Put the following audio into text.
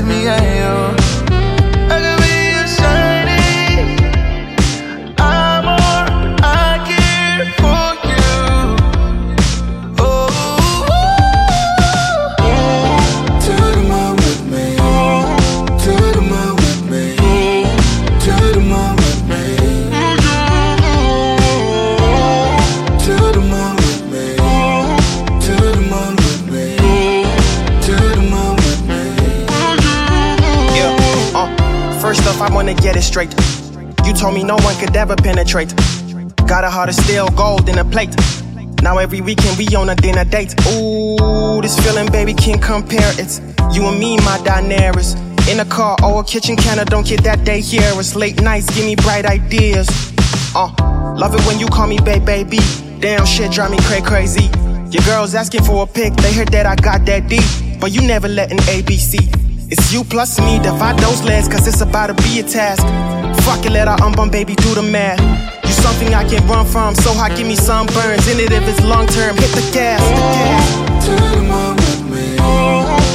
me and you. I could be your shining armor. I care for you. Oh, to the moon with me. To the moon with me. To the moon with me. To the moon with me. To the moon with me. To the moon with me. Yeah, first off, I wanna get it straight. You told me no one could ever penetrate. Got a heart of steel, gold in a plate. Now every weekend we on a dinner date. Ooh, this feeling, baby, can't compare. It's you and me, my Daenerys. In a car or a kitchen counter, don't get that day here. It's late nights, give me bright ideas. Love it when you call me baby. Damn shit, drive me crazy. Your girls asking for a pic, they heard that I got that D. But you never letting ABC. It's you plus me, divide those legs, cause it's about to be a task. Fuck it, let our unborn baby do the math. You something I can run from, so hot, give me sunburns. In it if it's long term, hit the gas. To the moon with me.